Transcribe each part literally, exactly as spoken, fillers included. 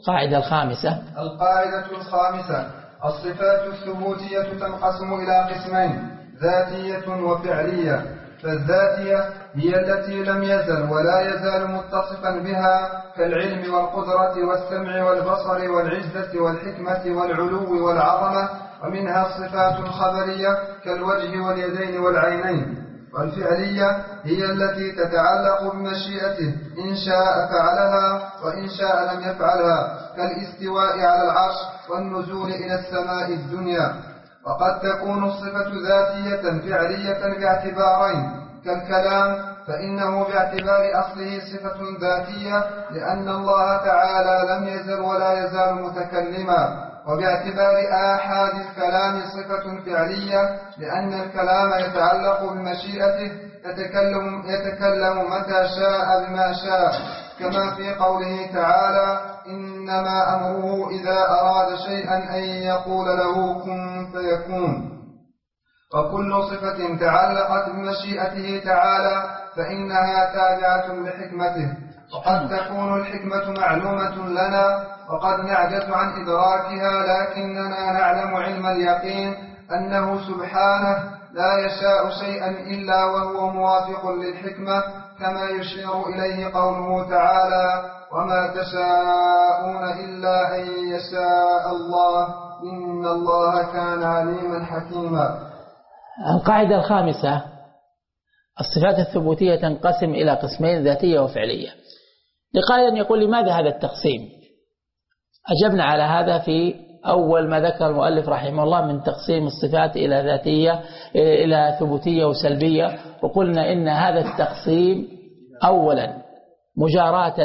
القاعدة الخامسة. القاعدة الخامسة: الصفات الثبوتية تنقسم إلى قسمين: ذاتية وفعلية. فالذاتية هي التي لم يزل ولا يزال متصفا بها، كالعلم والقدرة والسمع والبصر والعزة والحكمة والعلو والعظمة، ومنها الصفات الخبرية كالوجه واليدين والعينين. والفعلية هي التي تتعلق بمشيئته، إن شاء فعلها وإن شاء لم يفعلها، كالاستواء على العرش والنزول إلى السماء الدنيا. وقد تكون الصفة ذاتية فعلية باعتبارين: كالكلام، فإنه باعتبار أصله صفة ذاتية لأن الله تعالى لم يزل ولا يزال متكلما، وباعتبار آحاد الكلام صفة فعلية لأن الكلام يتعلق بمشيئته، يتكلم, يتكلم متى شاء بما شاء، كما في قوله تعالى: إنما أمره إذا أراد شيئا أن يقول له كن فيكون. وكل صفة تعلقت بمشيئته تعالى فإنها تابعة لحكمته. وقد تكون الحكمة معلومة لنا وقد نعجز عن إدراكها، لكننا نعلم علم اليقين أنه سبحانه لا يشاء شيئا إلا وهو موافق للحكمة، كما يشير إليه قوله تعالى: وما تشاءون إلا أن يشاء الله إن الله كان عليما حكيما. القاعدة الخامسة: الصفات الثبوتية تنقسم إلى قسمين: ذاتية وفعلية. لقائل يقول: لماذا هذا التقسيم؟ أجبنا على هذا في أول ما ذكر المؤلف رحمه الله من تقسيم الصفات إلى ذاتية إلى ثبوتية وسلبية، وقلنا إن هذا التقسيم أولا مجاراة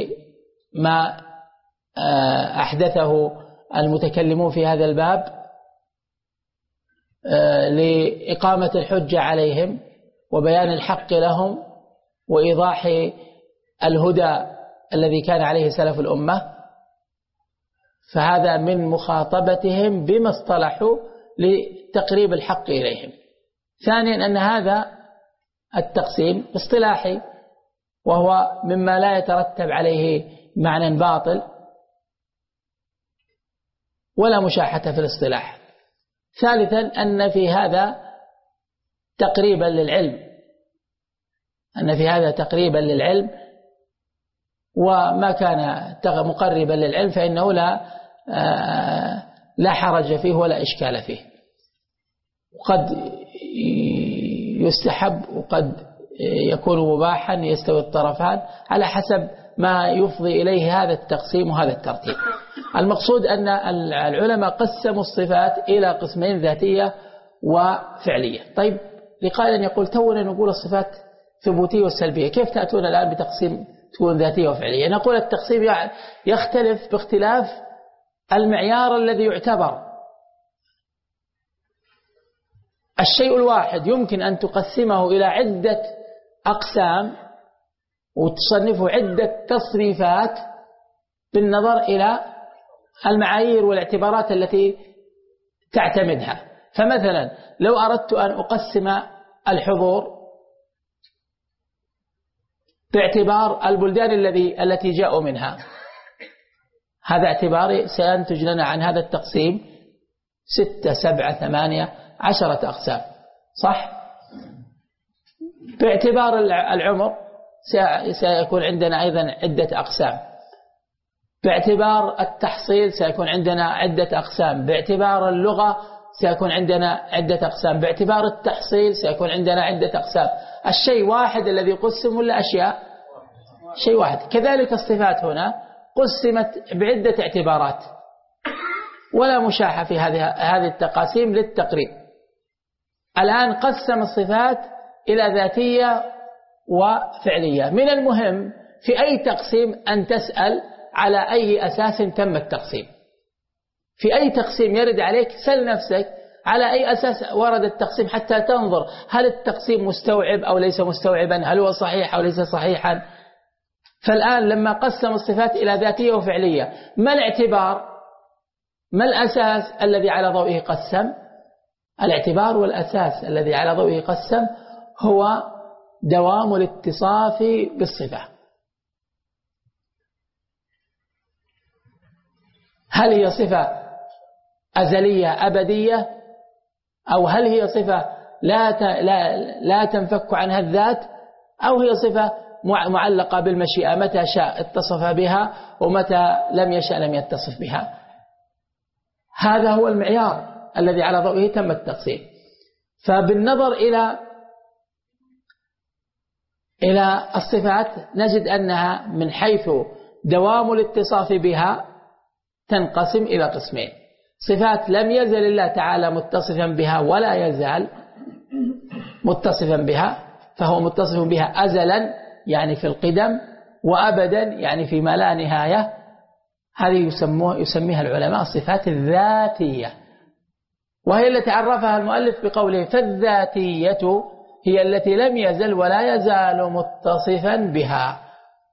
لما أحدثه المتكلمون في هذا الباب لإقامة الحجة عليهم وبيان الحق لهم وإيضاح الهدى الذي كان عليه سلف الأمة، فهذا من مخاطبتهم بما اصطلحوا لتقريب الحق إليهم. ثانيا أن هذا التقسيم اصطلاحي وهو مما لا يترتب عليه معنى باطل ولا مشاحة في الاصطلاح. ثالثا أن في هذا تقريبا للعلم أن في هذا تقريبا للعلم وما كان مقربا للعلم فإنه لا لا حرج فيه ولا إشكال فيه، وقد يستحب وقد يكون مباحا، يستوي الطرفان على حسب ما يفضي إليه هذا التقسيم وهذا الترتيب. المقصود أن العلماء قسموا الصفات إلى قسمين: ذاتية وفعلية. طيب، لقائل يقول: تونا نقول الصفات ثبوتية والسلبية، كيف تأتون الآن بتقسيم تكون ذاتية وفعلية؟ نقول التقسيم يختلف باختلاف المعيار الذي يعتبر. الشيء الواحد يمكن أن تقسمه إلى عدة أقسام وتصنفه عدة تصنيفات بالنظر إلى المعايير والاعتبارات التي تعتمدها. فمثلا لو أردت أن أقسم الحضور باعتبار البلدان الذي التي جاءوا منها، هذا اعتباري سينتج لنا عن هذا التقسيم ستة سبعة ثمانية عشرة أقسام، صح؟ باعتبار العمر سيكون عندنا أيضا عدة أقسام، باعتبار التحصيل سيكون عندنا عدة أقسام، باعتبار اللغة سيكون عندنا عدة أقسام، باعتبار التحصيل سيكون عندنا عدة أقسام. الشيء واحد الذي قسم ولا أشياء؟ شيء واحد. كذلك الصفات هنا قسمت بعدة اعتبارات ولا مشاحة في هذه هذه التقاسيم للتقريب. الآن قسم الصفات إلى ذاتية وفعلية. من المهم في أي تقسيم أن تسأل على أي أساس تم التقسيم. في أي تقسيم يرد عليك سل نفسك على أي أساس ورد التقسيم حتى تنظر هل التقسيم مستوعب أو ليس مستوعبا، هل هو صحيح أو ليس صحيحا. فالآن لما قسم الصفات إلى ذاتية وفعلية، ما الاعتبار؟ ما الأساس الذي على ضوئه قسم؟ الاعتبار والأساس الذي على ضوئه قسم هو دوام الاتصاف بالصفة. هل هي صفة أزلية أبدية، أو هل هي صفة لا لا لا تنفك عنها الذات، أو هي صفة معلقة بالمشيئة، متى شاء اتصف بها ومتى لم يشاء لم يتصف بها. هذا هو المعيار الذي على ضوئه تم التقسيم. فبالنظر إلى إلى الصفات نجد أنها من حيث دوام الاتصاف بها تنقسم إلى قسمين: صفات لم يزل الله تعالى متصفا بها ولا يزال متصفا بها، فهو متصف بها أزلا يعني في القدم، وأبدا يعني فيما لا نهاية. هذه يسموه يسميها العلماء الصفات الذاتية، وهي التي عرفها المؤلف بقوله: فالذاتية هي التي لم يزل ولا يزال متصفا بها.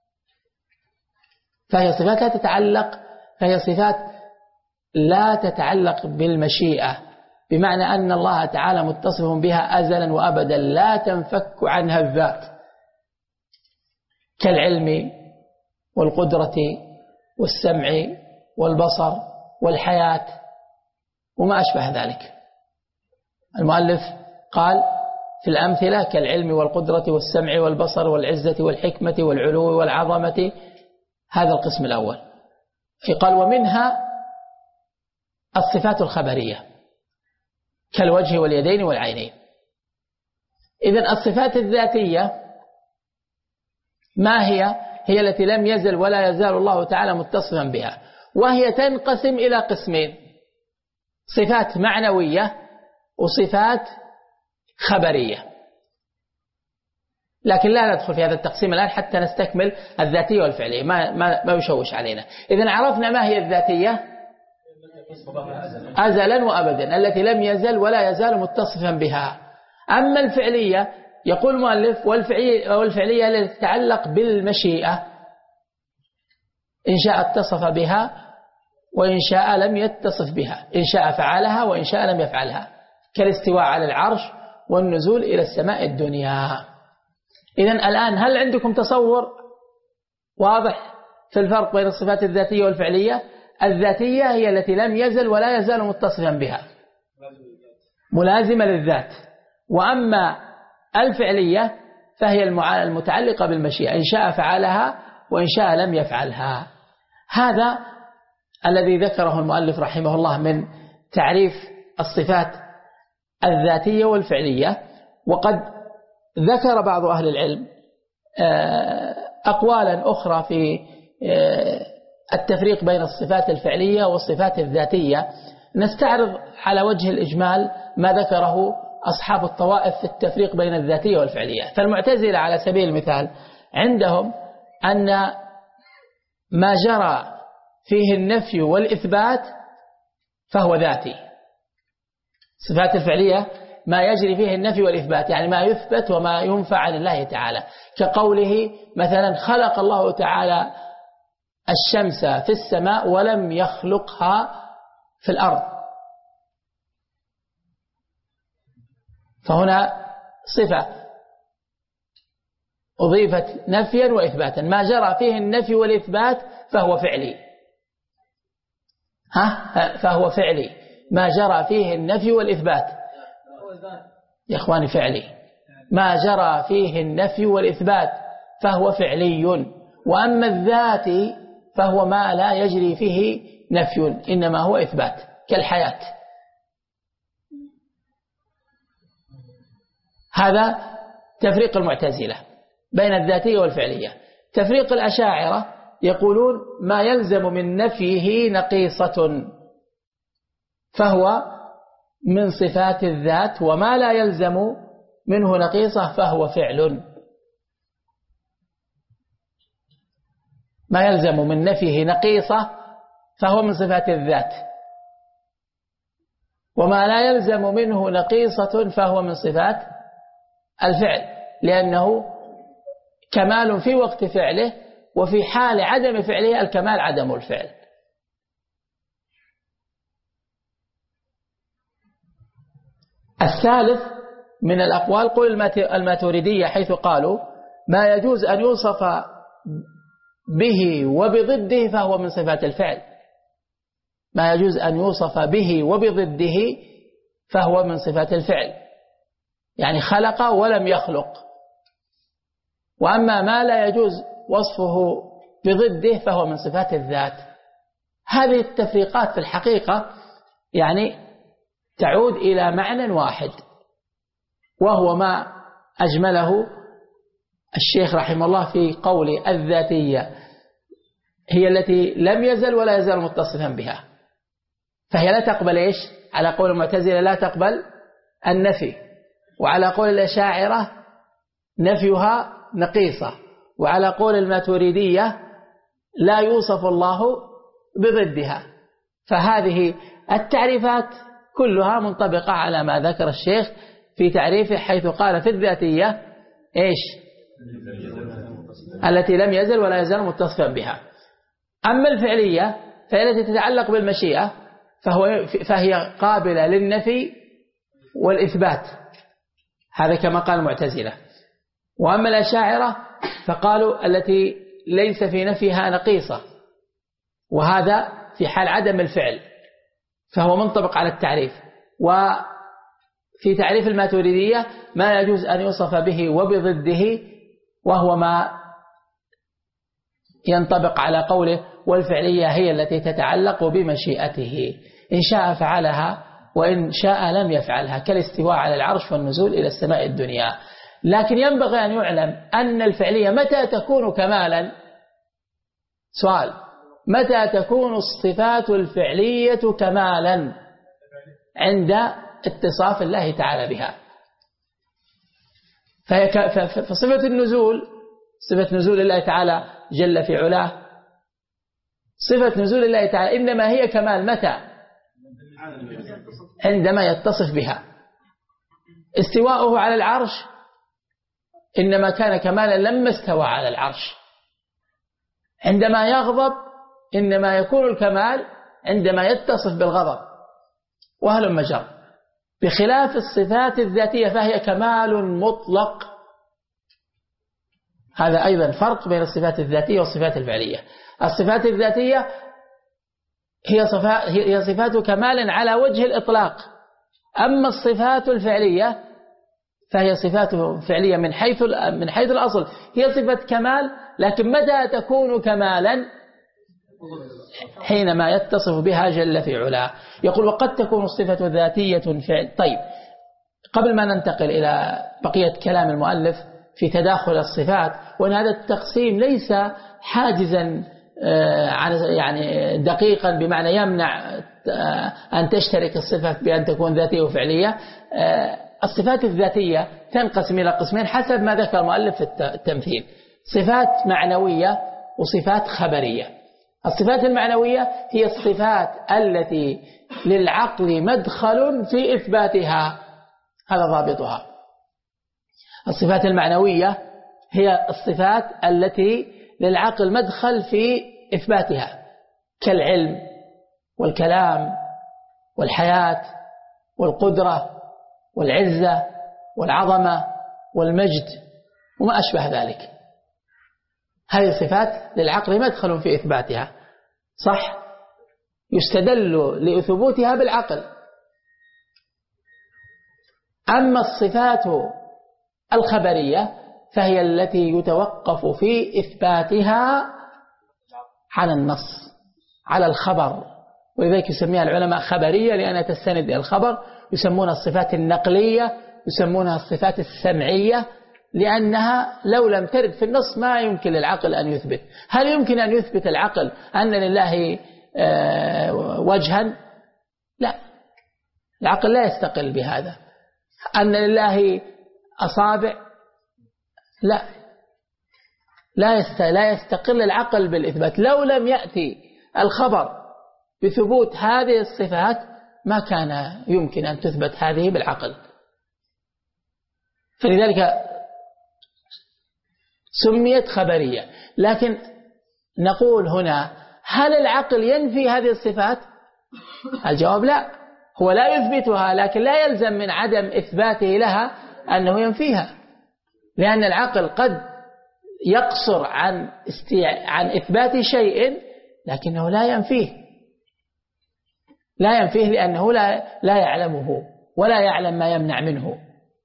فهي صفات لا تتعلق فهي صفات لا تتعلق بالمشيئة، بمعنى أن الله تعالى متصف بها أزلا وأبدا لا تنفك عنها الذات، كالعلم والقدرة والسمع والبصر والحياة وما أشبه ذلك. المؤلف قال في الأمثلة: كالعلم والقدرة والسمع والبصر والعزة والحكمة والعلو والعظمة. هذا القسم الأول. قال: ومنها الصفات الخبرية كالوجه واليدين والعينين. إذن الصفات الذاتية ما هي؟ هي التي لم يزل ولا يزال الله تعالى متصفا بها، وهي تنقسم إلى قسمين: صفات معنوية وصفات خبرية. لكن لا ندخل في هذا التقسيم الآن حتى نستكمل الذاتية والفعلية، ما, ما, ما يشوش علينا. إذن عرفنا ما هي الذاتية: أزلا وأبدا، التي لم يزل ولا يزال متصفا بها. أما الفعلية يقول المؤلف: والفعلية التي تتعلق بالمشيئة، إن شاء اتصف بها وإن شاء لم يتصف بها، إن شاء فعلها وإن شاء لم يفعلها، كالاستواء على العرش والنزول إلى السماء الدنيا. إذن الآن هل عندكم تصور واضح في الفرق بين الصفات الذاتية والفعلية؟ الذاتية هي التي لم يزل ولا يزال متصفا بها، ملازمة للذات. وأما الفعلية فهي المتعلقة بالمشيئة، إن شاء فعلها وإن شاء لم يفعلها. هذا الذي ذكره المؤلف رحمه الله من تعريف الصفات الذاتية والفعلية. وقد ذكر بعض أهل العلم أقوالا أخرى في التفريق بين الصفات الفعلية والصفات الذاتية. نستعرض على وجه الإجمال ما ذكره أصحاب الطوائف في التفريق بين الذاتية والفعلية. فالمعتزلة على سبيل المثال عندهم أن ما جرى فيه النفي والإثبات فهو ذاتي. الصفات الفعلية ما يجري فيه النفي والإثبات، يعني ما يثبت وما ينفى عن الله تعالى، كقوله مثلا: خلق الله تعالى الشمس في السماء ولم يخلقها في الأرض. فهنا صفة أضيفت نفيا وإثباتا، ما جرى فيه النفي والإثبات فهو فعلي. ها فهو فعلي، ما جرى فيه النفي والإثبات يا إخواني فعلي، ما جرى فيه النفي والإثبات فهو فعلي. وأما الذاتي فهو ما لا يجري فيه نفي إنما هو إثبات، كالحياة. هذا تفريق المعتزلة بين الذاتية والفعلية. تفريق الأشاعرة يقولون ما يلزم من نفيه نقيصة فهو من صفات الذات، وما لا يلزم منه نقيصة فهو فعل. ما يلزم من نفيه نقيصة فهو من صفات الذات، وما لا يلزم منه نقيصة فهو من صفات الفعل، لأنه كمال في وقت فعله، وفي حال عدم فعله الكمال عدم الفعل. الثالث من الأقوال قول الماتريدية، حيث قالوا ما يجوز أن يوصف به وبضده فهو من صفات الفعل. ما يجوز أن يوصف به وبضده فهو من صفات الفعل، يعني خلق ولم يخلق. وأما ما لا يجوز وصفه بضده فهو من صفات الذات. هذه التفريقات في الحقيقة يعني تعود إلى معنى واحد، وهو ما أجمله الشيخ رحمه الله في قول الذاتية هي التي لم يزل ولا يزال متصفا بها، فهي لا تقبل إيش؟ على قول المعتزلة لا تقبل النفي، وعلى قول الأشاعرة نفيها نقيصة، وعلى قول الماتريدية لا يوصف الله بضدها. فهذه التعريفات كلها منطبقة على ما ذكر الشيخ في تعريفه، حيث قال في الذاتية إيش؟ التي لم يزل ولا يزال متصفا بها. أما الفعلية فهي التي تتعلق بالمشيئة، فهو فهي قابلة للنفي والإثبات، هذا كما قال المعتزلة. وأما الأشاعرة فقالوا التي ليس في نفيها نقيصة، وهذا في حال عدم الفعل، فهو منطبق على التعريف. وفي تعريف الماتريدية ما يجوز أن يوصف به وبضده، وهو ما ينطبق على قوله والفعلية هي التي تتعلق بمشيئته، إن شاء فعلها وإن شاء لم يفعلها، كالاستواء على العرش والنزول إلى السماء الدنيا. لكن ينبغي أن يعلم أن الفعلية متى تكون كمالا؟ سؤال: متى تكون الصفات الفعلية كمالا؟ عند اتصاف الله تعالى بها. فصفة النزول، صفة نزول الله تعالى جل في علاه، صفة نزول الله تعالى إنما هي كمال متى؟ عندما يتصف بها. استواؤه على العرش إنما كان كمالا لما استوى على العرش. عندما يغضب إنما يكون الكمال عندما يتصف بالغضب، وهل مجر. بخلاف الصفات الذاتية فهي كمال مطلق. هذا أيضا فرق بين الصفات الذاتية والصفات الفعلية. الصفات الذاتية هي صفات هي صفات كمال على وجه الإطلاق، أما الصفات الفعلية فهي صفات فعلية من حيث من حيث الأصل هي صفة كمال، لكن متى تكون كمالا؟ حينما يتصف بها جل في علاه. يقول وقد تكون الصفة ذاتية فعل. طيب، قبل ما ننتقل إلى بقية كلام المؤلف في تداخل الصفات، وأن هذا التقسيم ليس حاجزا يعني دقيقا بمعنى يمنع أن تشترك الصفة بأن تكون ذاتية وفعلية. الصفات الذاتية تنقسم إلى قسمين حسب ما ذكر المؤلف في التمثيل: صفات معنوية وصفات خبرية. الصفات المعنوية هي الصفات التي للعقل مدخل في إثباتها، هذا ضابطها. الصفات المعنوية هي الصفات التي للعقل مدخل في إثباتها، كالعلم والكلام والحياة والقدرة والعزة والعظمة والمجد وما أشبه ذلك. هذه الصفات للعقل مدخل في إثباتها، صح؟ يستدل لثبوتها بالعقل. أما الصفات الخبرية فهي التي يتوقف في إثباتها على النص، على الخبر، ولذلك يسميها العلماء خبرية لأنها تستند إلى الخبر. يسمونها الصفات النقلية، يسمونها الصفات السمعية، لأنها لو لم ترد في النص ما يمكن للعقل أن يثبت. هل يمكن أن يثبت العقل أن لله وجها؟ لا، العقل لا يستقل بهذا. أن لله أصابع؟ لا، لا يستقل العقل بالإثبات. لو لم يأتي الخبر بثبوت هذه الصفات ما كان يمكن أن تثبت هذه بالعقل. فلذلك سميت خبرية. لكن نقول هنا هل العقل ينفي هذه الصفات؟ الجواب لا، هو لا يثبتها، لكن لا يلزم من عدم إثباته لها أنه ينفيها، لأن العقل قد يقصر عن, استيع... عن إثبات شيء لكنه لا ينفيه. لا ينفيه لأنه لا, لا يعلمه ولا يعلم ما يمنع منه.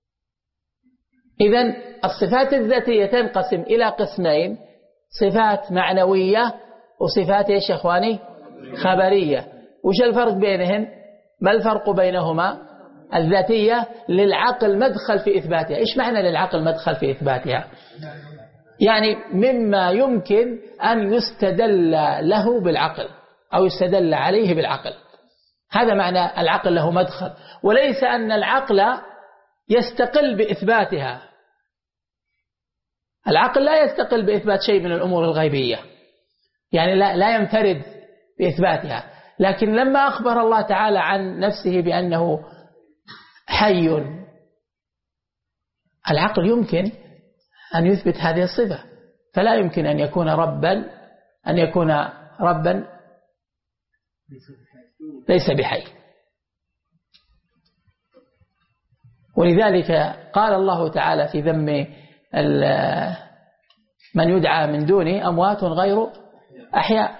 إذن الصفات الذاتية تنقسم إلى قسمين: صفات معنوية وصفات إيش يا إخواني؟ خبرية. وش الفرق بينهن؟ ما الفرق بينهما؟ الذاتية للعقل مدخل في إثباتها. إيش معنى للعقل مدخل في إثباتها؟ يعني مما يمكن أن يستدل له بالعقل أو يستدل عليه بالعقل، هذا معنى العقل له مدخل، وليس أن العقل يستقل بإثباتها. العقل لا يستقل بإثبات شيء من الأمور الغيبية، يعني لا, لا ينفرد بإثباتها. لكن لما أخبر الله تعالى عن نفسه بأنه حي، العقل يمكن أن يثبت هذه الصفة، فلا يمكن أن يكون ربا أن يكون ربا ليس بحي. ولذلك قال الله تعالى في ذم من يدعى من دونه أموات غير أحياء،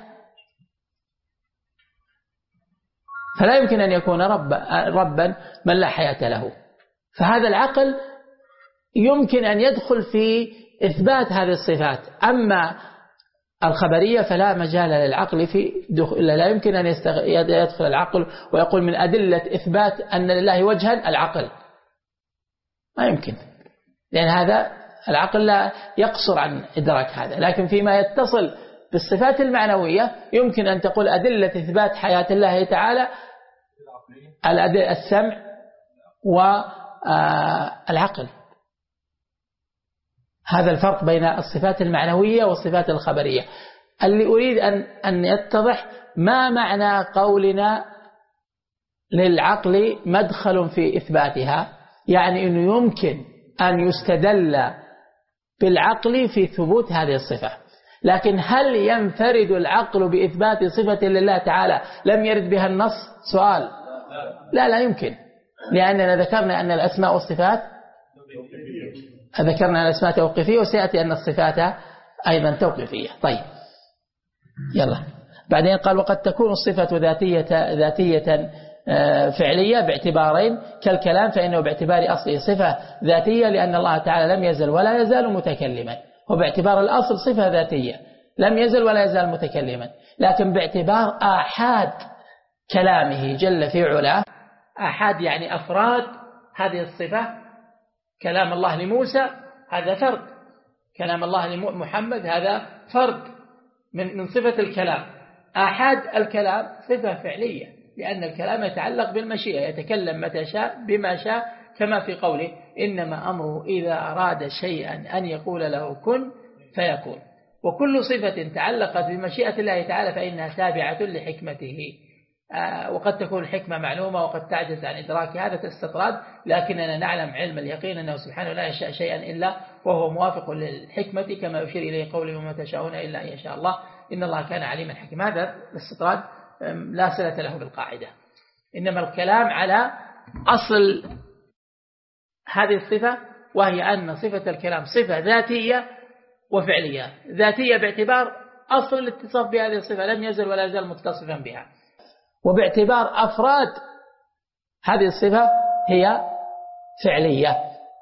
فلا يمكن أن يكون رب ربا من لا حياة له. فهذا العقل يمكن أن يدخل في إثبات هذه الصفات. أما الخبرية فلا مجال للعقل في دخول، لا يمكن أن يدخل العقل ويقول من أدلة إثبات أن لله وجها العقل، ما يمكن، لأن هذا العقل لا يقصر عن إدراك هذا. لكن فيما يتصل بالصفات المعنوية يمكن أن تقول أدلة إثبات حياة الله تعالى السمع والعقل. هذا الفرق بين الصفات المعنوية والصفات الخبرية. اللي أريد أن أن يتضح ما معنى قولنا للعقل مدخل في إثباتها، يعني أنه يمكن أن يستدل بالعقل في ثبوت هذه الصفة. لكن هل ينفرد العقل بإثبات صفة لله تعالى لم يرد بها النص؟ سؤال. لا لا يمكن، لأننا ذكرنا أن الأسماء والصفات ذكرنا الأسماء توقيفية، وسيأتي أن الصفات أيضا توقيفية. طيب يلا بعدين قال وقد تكون الصفة ذاتية ذاتية فعلية باعتبارين كالكلام، فإنه باعتبار أصله صفة ذاتية لأن الله تعالى لم يزل ولا يزال متكلما، وباعتبار الأصل صفة ذاتية لم يزل ولا يزال متكلما. لكن باعتبار آحاد كلامه جل في علاه، آحاد يعني أفراد هذه الصفة، كلام الله لموسى هذا فرد، كلام الله لمحمد هذا فرد من من صفة الكلام. آحاد الكلام صفة فعلية، لأن الكلام يتعلق بالمشيئة، يتكلم متى شاء بما شاء، كما في قوله إنما أمره إذا أراد شيئا أن يقول له كن فيكون. وكل صفة تعلقت بمشيئة الله تعالى فإنها تابعة لحكمته، آه وقد تكون الحكمة معلومة وقد تعجز عن إدراك هذا الاستطراد، لكننا نعلم علم اليقين أنه سبحانه لا يشاء شيئا إلا وهو موافق للحكمة، كما يشير إليه قوله وما تشاءون إلا أن يشاء الله إن الله كان عليما حكيما. هذا الاستطراد لا صلة له بالقاعدة، إنما الكلام على أصل هذه الصفة، وهي أن صفة الكلام صفة ذاتية وفعلية. ذاتية باعتبار أصل الاتصاف بهذه الصفة لم يزل ولا يزال متصفا بها، وباعتبار أفراد هذه الصفة هي فعلية.